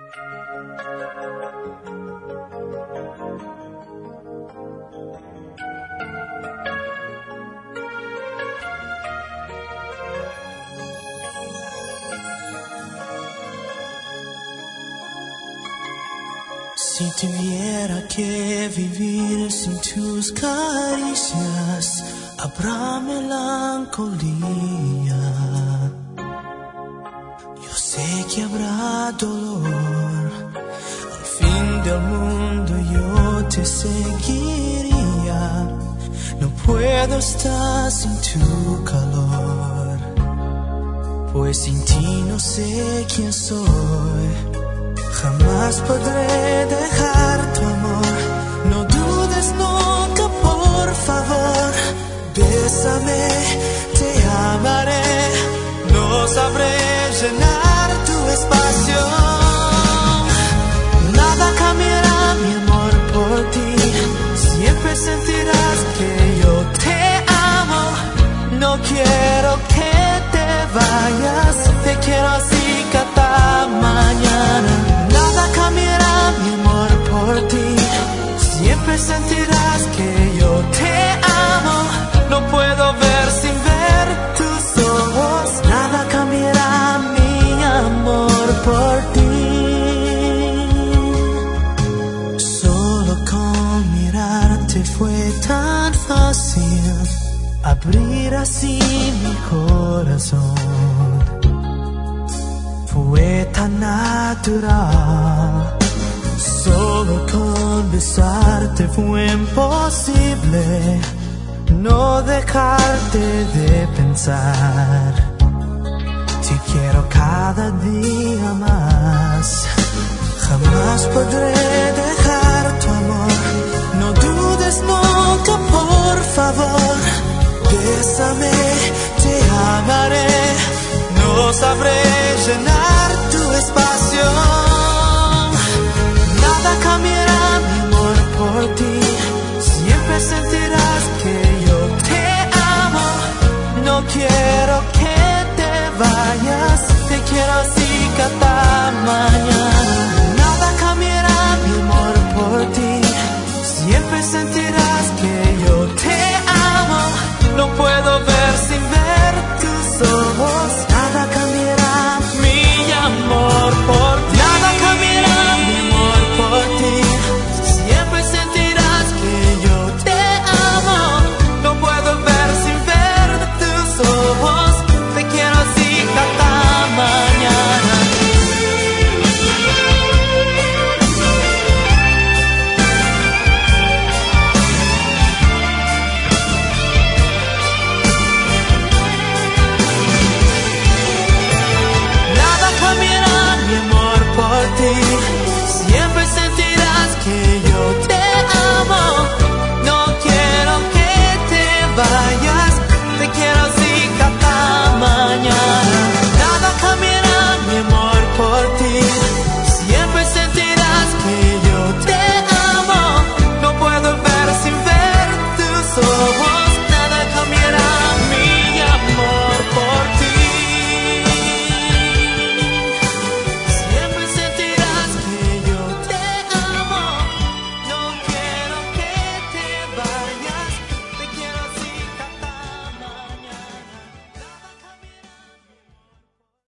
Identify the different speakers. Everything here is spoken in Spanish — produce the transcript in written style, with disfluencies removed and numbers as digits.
Speaker 1: Si tuviera que vivir sin tus caricias, habrá melancolía. Yo sé que habrá dolor. Al fin del mundo yo te seguiría. No puedo estar sin tu calor, pues sin ti no sé quién soy. Jamás podré dejar tu amor. No dudes nunca, por favor. Bésame, te amaré. No sabré llenar tu espacio. Nada cambiará mi amor por ti. Siempre sentirás que yo te amo. No quiero que te vayas. Te quiero así cada mañana. Nada cambiará mi amor por ti. Siempre sentirás que yo te amo. No puedo ver sin ver tus ojos. Nada cambiará mi amor por ti. Solo con mirarte fue tan fácil abrir así mi corazón. Fue tan natural. Solo con besarte fue imposible no dejarte de pensar. Te quiero cada día más. Jamás podré dejar tu amor. No dudes nunca, por favor. Bésame, te amaré. No sabré llenar